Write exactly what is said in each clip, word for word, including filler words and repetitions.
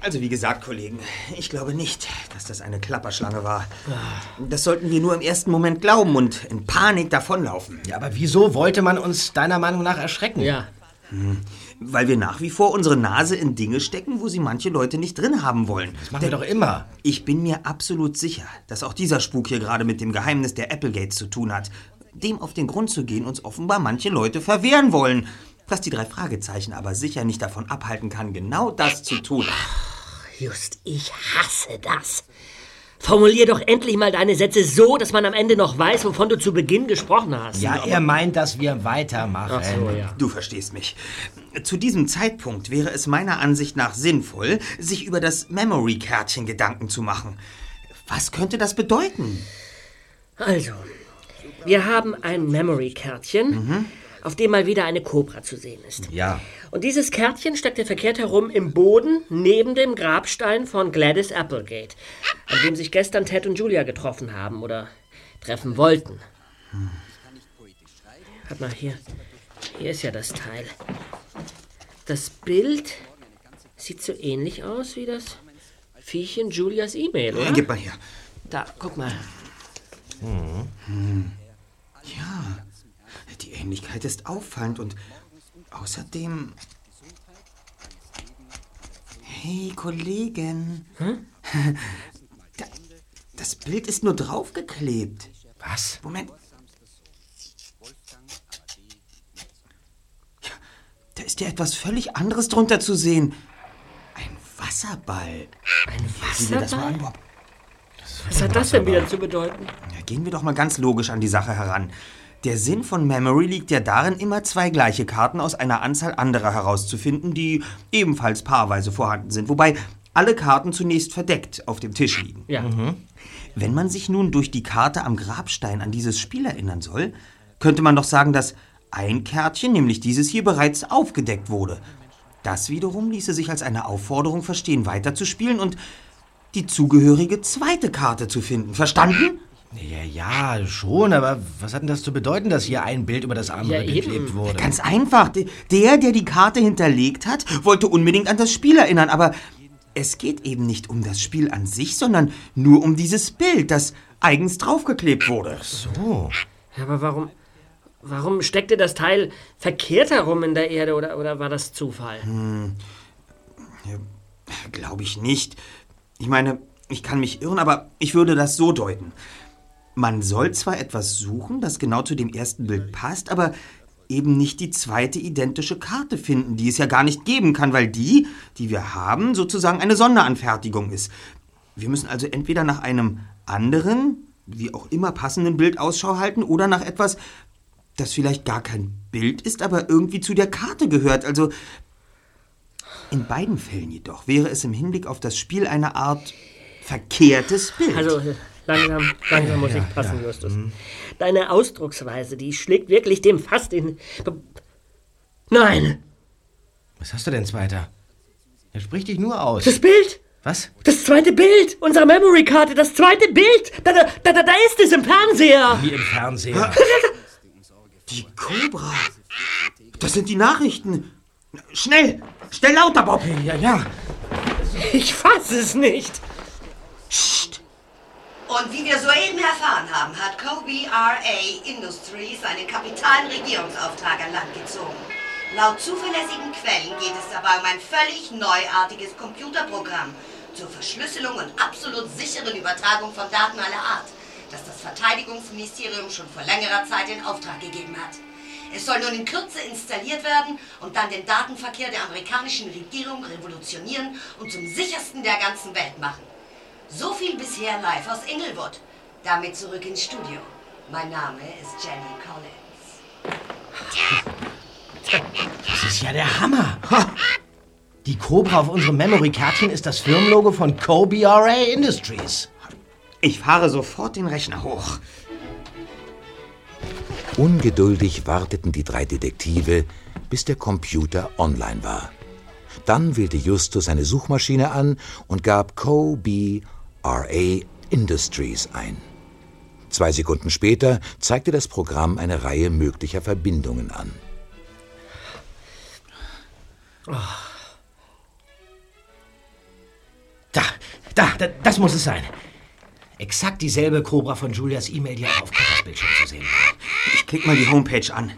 Also wie gesagt, Kollegen, ich glaube nicht, dass das eine Klapperschlange war. Das sollten wir nur im ersten Moment glauben und in Panik davonlaufen. Ja, aber wieso wollte man uns deiner Meinung nach erschrecken? Ja. Hm. Weil wir nach wie vor unsere Nase in Dinge stecken, wo sie manche Leute nicht drin haben wollen. Das machen wir doch immer. Ich bin mir absolut sicher, dass auch dieser Spuk hier gerade mit dem Geheimnis der Applegates zu tun hat. Dem auf den Grund zu gehen, uns offenbar manche Leute verwehren wollen. Was die drei Fragezeichen aber sicher nicht davon abhalten kann, genau das zu tun. Just, ich hasse das. Formulier doch endlich mal deine Sätze so, dass man am Ende noch weiß, wovon du zu Beginn gesprochen hast. Ja, er meint, dass wir weitermachen. Ach so, ja. Du verstehst mich. Zu diesem Zeitpunkt wäre es meiner Ansicht nach sinnvoll, sich über das Memory-Kärtchen Gedanken zu machen. Was könnte das bedeuten? Also, wir haben ein Memory-Kärtchen, mhm. auf dem mal wieder eine Kobra zu sehen ist. Ja. Und dieses Kärtchen steckte verkehrt herum im Boden neben dem Grabstein von Gladys Applegate, an dem sich gestern Ted und Julia getroffen haben oder treffen wollten. Hm. Warte mal, hier, hier ist ja das Teil. Das Bild sieht so ähnlich aus wie das Viech in Julias E-Mail, oder? Ja, gib mal her. Da, guck mal. Hm. Hm. Ja, die Ähnlichkeit ist auffallend und außerdem... Hey, Kollegen. Hm? Da, das Bild ist nur draufgeklebt. Was? Moment. Ja, da ist ja etwas völlig anderes drunter zu sehen. Ein Wasserball. Ein Wasserball? Sieh dir das mal an, Bob. Was hat das denn wieder zu bedeuten? Ja, gehen wir doch mal ganz logisch an die Sache heran. Der Sinn von Memory liegt ja darin, immer zwei gleiche Karten aus einer Anzahl anderer herauszufinden, die ebenfalls paarweise vorhanden sind, wobei alle Karten zunächst verdeckt auf dem Tisch liegen. Ja. Mhm. Wenn man sich nun durch die Karte am Grabstein an dieses Spiel erinnern soll, könnte man doch sagen, dass ein Kärtchen, nämlich dieses hier, bereits aufgedeckt wurde. Das wiederum ließe sich als eine Aufforderung verstehen, weiterzuspielen und die zugehörige zweite Karte zu finden. Verstanden? Ja, ja, schon, aber was hat denn das zu bedeuten, dass hier ein Bild über das andere ja, geklebt wurde? Ganz einfach. Der, der die Karte hinterlegt hat, wollte unbedingt an das Spiel erinnern, aber es geht eben nicht um das Spiel an sich, sondern nur um dieses Bild, das eigens draufgeklebt wurde. Ach so. Ja, aber warum, warum steckte das Teil verkehrt herum in der Erde, oder, oder war das Zufall? Hm, ja, glaube ich nicht. Ich meine, ich kann mich irren, aber ich würde das so deuten. Man soll zwar etwas suchen, das genau zu dem ersten Bild passt, aber eben nicht die zweite identische Karte finden, die es ja gar nicht geben kann, weil die, die wir haben, sozusagen eine Sonderanfertigung ist. Wir müssen also entweder nach einem anderen, wie auch immer passenden Bild Ausschau halten oder nach etwas, das vielleicht gar kein Bild ist, aber irgendwie zu der Karte gehört. Also in beiden Fällen jedoch wäre es im Hinblick auf das Spiel eine Art verkehrtes Bild. Also langsam, langsam muss ja, ich passen, ja. Justus. Deine Ausdrucksweise, die schlägt wirklich dem fast in... Nein! Was hast du denn, Zweiter? Er spricht dich nur aus. Das Bild! Was? Das zweite Bild! Unsere Memory-Karte, das zweite Bild! Da, da, da, da ist es im Fernseher! Wie im Fernseher? Die Kobra! Das sind die Nachrichten! Schnell! Schnell lauter, Bob! Ja, ja. Ich fasse es nicht! Psst! Und wie wir soeben erfahren haben, hat Co B R A Industries einen kapitalen Regierungsauftrag an Land gezogen. Laut zuverlässigen Quellen geht es dabei um ein völlig neuartiges Computerprogramm zur Verschlüsselung und absolut sicheren Übertragung von Daten aller Art, das das Verteidigungsministerium schon vor längerer Zeit in Auftrag gegeben hat. Es soll nun in Kürze installiert werden und dann den Datenverkehr der amerikanischen Regierung revolutionieren und zum sichersten der ganzen Welt machen. So viel bisher live aus Inglewood. Damit zurück ins Studio. Mein Name ist Jenny Collins. Das ist ja der Hammer. Ha. Die Kobra auf unserem Memory-Kärtchen ist das Firmenlogo von Co B R A Industries. Ich fahre sofort den Rechner hoch. Ungeduldig warteten die drei Detektive, bis der Computer online war. Dann wählte Justus eine Suchmaschine an und gab Co B R A Industries ein. Zwei Sekunden später zeigte das Programm eine Reihe möglicher Verbindungen an. Oh. Da, da, das muss es sein. Exakt dieselbe Cobra von Julias E-Mail, die auch auf Katas Bildschirm zu sehen war. Ich klick mal die Homepage an.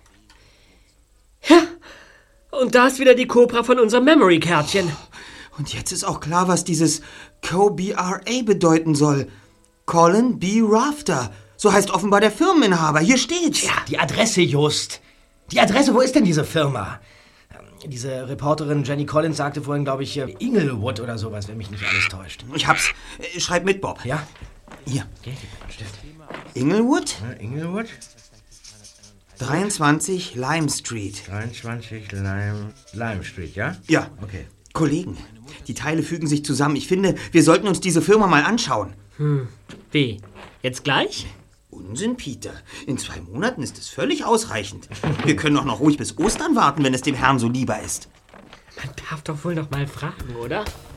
Ja, und da ist wieder die Cobra von unserem Memory-Kärtchen. Und jetzt ist auch klar, was dieses Co B R A bedeuten soll. Colin B. Rafter. So heißt offenbar der Firmeninhaber. Hier steht's. Ja, die Adresse, Just. Die Adresse, wo ist denn diese Firma? Diese Reporterin Jenny Collins sagte vorhin, glaube ich, Inglewood oder sowas, wenn mich nicht alles täuscht. Ich hab's. Äh, Schreib mit, Bob. Ja? Hier. Okay, gib mir einen Stift. Inglewood? Ja, Inglewood? dreiundzwanzig Lime Street. dreiundzwanzig Lime, Lime Street, ja? Ja. Okay. Kollegen, die Teile fügen sich zusammen. Ich finde, wir sollten uns diese Firma mal anschauen. Hm, wie? Jetzt gleich? Unsinn, Peter. In zwei Monaten ist es völlig ausreichend. Wir können doch noch ruhig bis Ostern warten, wenn es dem Herrn so lieber ist. Man darf doch wohl noch mal fragen, oder?